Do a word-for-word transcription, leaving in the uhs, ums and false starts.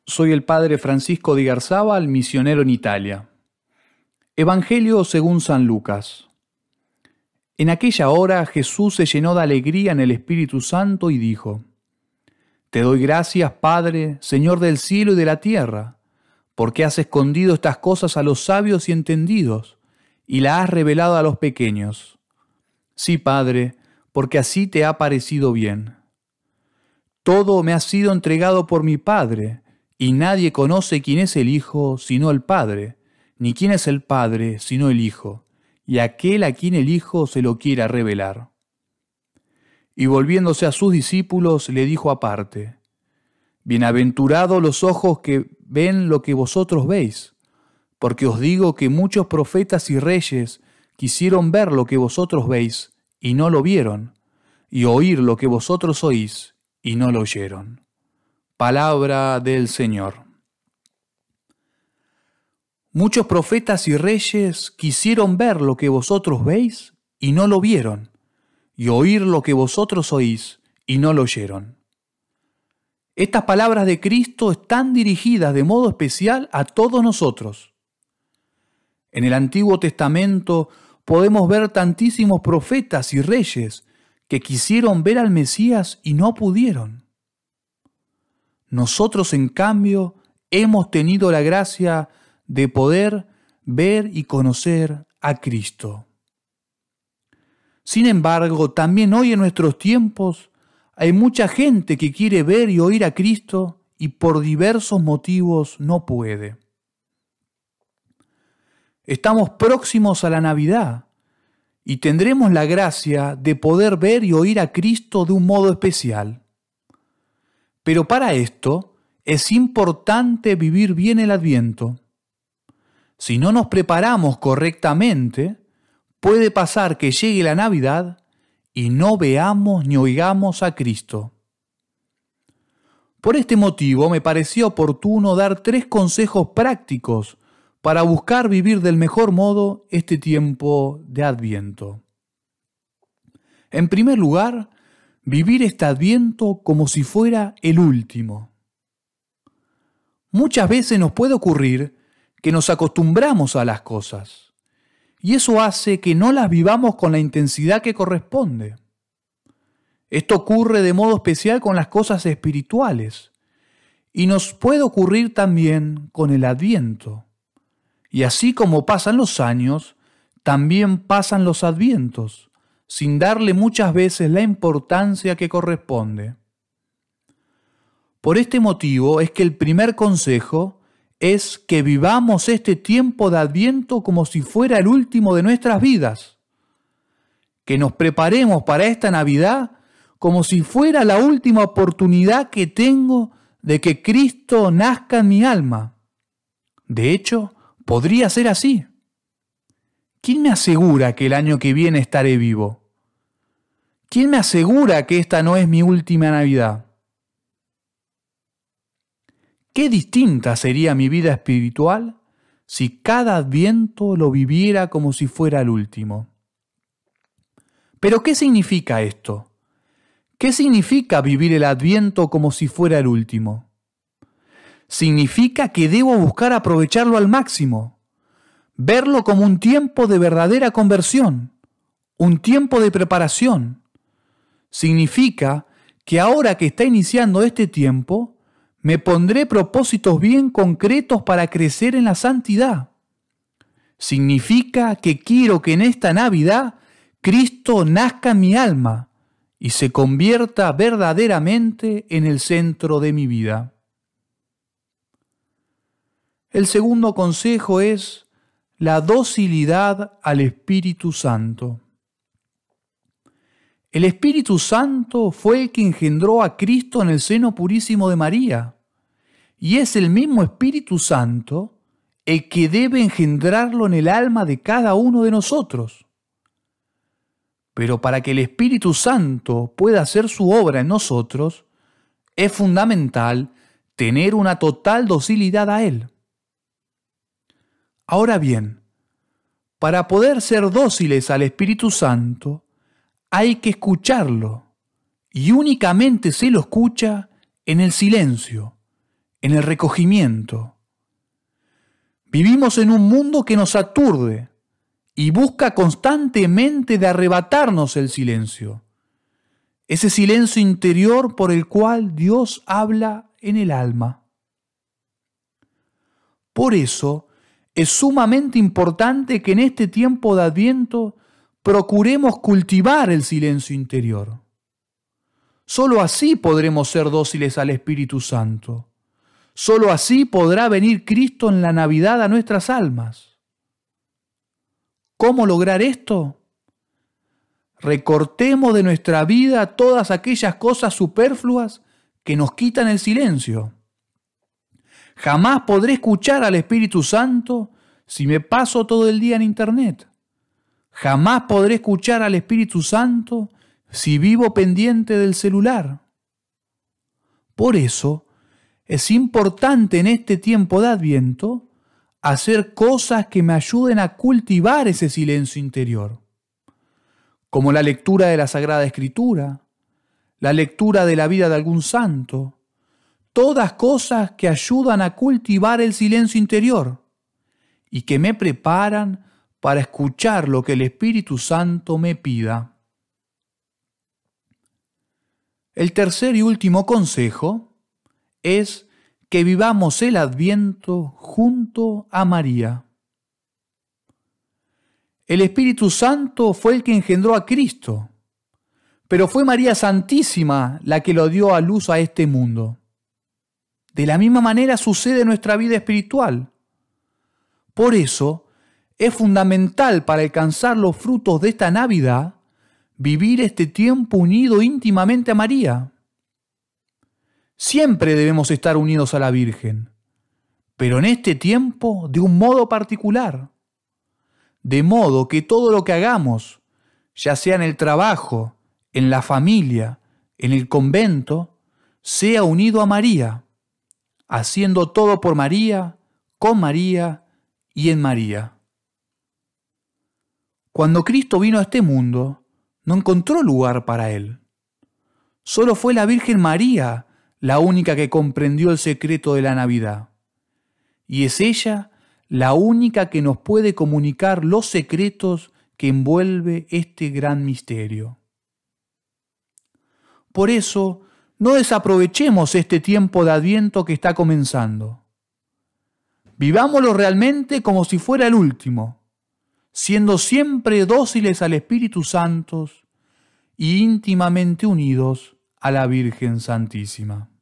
Soy el padre Francisco Di Garzábal, misionero en Italia. Evangelio según San Lucas. En aquella hora Jesús se llenó de alegría en el Espíritu Santo y dijo: Te doy gracias, Padre, Señor del cielo y de la tierra, porque has escondido estas cosas a los sabios y entendidos, y las has revelado a los pequeños. Sí, Padre, porque así te ha parecido bien. Todo me ha sido entregado por mi Padre, y nadie conoce quién es el Hijo sino el Padre, ni quién es el Padre sino el Hijo, y aquel a quien el Hijo se lo quiera revelar. Y volviéndose a sus discípulos le dijo aparte: Bienaventurados los ojos que ven lo que vosotros veis, porque os digo que muchos profetas y reyes quisieron ver lo que vosotros veis, y no lo vieron, y oír lo que vosotros oís, y no lo oyeron. Palabra del Señor. Muchos profetas y reyes quisieron ver lo que vosotros veis y no lo vieron, y oír lo que vosotros oís y no lo oyeron. Estas palabras de Cristo están dirigidas de modo especial a todos nosotros. En el Antiguo Testamento podemos ver tantísimos profetas y reyes que quisieron ver al Mesías y no pudieron. Nosotros, en cambio, hemos tenido la gracia de poder ver y conocer a Cristo. Sin embargo, también hoy en nuestros tiempos hay mucha gente que quiere ver y oír a Cristo y por diversos motivos no puede. Estamos próximos a la Navidad y tendremos la gracia de poder ver y oír a Cristo de un modo especial. Pero para esto es importante vivir bien el Adviento. Si no nos preparamos correctamente, puede pasar que llegue la Navidad y no veamos ni oigamos a Cristo. Por este motivo me pareció oportuno dar tres consejos prácticos para buscar vivir del mejor modo este tiempo de Adviento. En primer lugar, vivir este Adviento como si fuera el último. Muchas veces nos puede ocurrir que nos acostumbramos a las cosas, y eso hace que no las vivamos con la intensidad que corresponde. Esto ocurre de modo especial con las cosas espirituales, y nos puede ocurrir también con el Adviento. Y así como pasan los años, también pasan los Advientos, sin darle muchas veces la importancia que corresponde. Por este motivo es que el primer consejo es que vivamos este tiempo de Adviento como si fuera el último de nuestras vidas, que nos preparemos para esta Navidad como si fuera la última oportunidad que tengo de que Cristo nazca en mi alma. De hecho, podría ser así. ¿Quién me asegura que el año que viene estaré vivo? ¿Quién me asegura que esta no es mi última Navidad? Qué distinta sería mi vida espiritual si cada Adviento lo viviera como si fuera el último. ¿Pero qué significa esto? ¿Qué significa vivir el Adviento como si fuera el último? Significa que debo buscar aprovecharlo al máximo, verlo como un tiempo de verdadera conversión, un tiempo de preparación. Significa que ahora que está iniciando este tiempo, me pondré propósitos bien concretos para crecer en la santidad. Significa que quiero que en esta Navidad Cristo nazca en mi alma y se convierta verdaderamente en el centro de mi vida. El segundo consejo es la docilidad al Espíritu Santo. El Espíritu Santo fue el que engendró a Cristo en el seno purísimo de María, y es el mismo Espíritu Santo el que debe engendrarlo en el alma de cada uno de nosotros. Pero para que el Espíritu Santo pueda hacer su obra en nosotros, es fundamental tener una total docilidad a Él. Ahora bien, para poder ser dóciles al Espíritu Santo, hay que escucharlo, y únicamente se lo escucha en el silencio, en el recogimiento. Vivimos en un mundo que nos aturde y busca constantemente de arrebatarnos el silencio, ese silencio interior por el cual Dios habla en el alma. Por eso es sumamente importante que en este tiempo de Adviento procuremos cultivar el silencio interior. Solo así podremos ser dóciles al Espíritu Santo. Solo así podrá venir Cristo en la Navidad a nuestras almas. ¿Cómo lograr esto? Recortemos de nuestra vida todas aquellas cosas superfluas que nos quitan el silencio. Jamás podré escuchar al Espíritu Santo si me paso todo el día en Internet. Jamás podré escuchar al Espíritu Santo si vivo pendiente del celular. Por eso, es importante en este tiempo de Adviento hacer cosas que me ayuden a cultivar ese silencio interior, como la lectura de la Sagrada Escritura, la lectura de la vida de algún santo, todas cosas que ayudan a cultivar el silencio interior y que me preparan para escuchar lo que el Espíritu Santo me pida. El tercer y último consejo es que vivamos el Adviento junto a María. El Espíritu Santo fue el que engendró a Cristo, pero fue María Santísima la que lo dio a luz a este mundo. De la misma manera sucede en nuestra vida espiritual. Por eso, es fundamental para alcanzar los frutos de esta Navidad vivir este tiempo unido íntimamente a María. Siempre debemos estar unidos a la Virgen, pero en este tiempo de un modo particular. De modo que todo lo que hagamos, ya sea en el trabajo, en la familia, en el convento, sea unido a María, haciendo todo por María, con María y en María. Cuando Cristo vino a este mundo, no encontró lugar para él. Solo fue la Virgen María la única que comprendió el secreto de la Navidad. Y es ella la única que nos puede comunicar los secretos que envuelve este gran misterio. Por eso, no desaprovechemos este tiempo de Adviento que está comenzando. Vivámoslo realmente como si fuera el último, siendo siempre dóciles al Espíritu Santo y íntimamente unidos a la Virgen Santísima.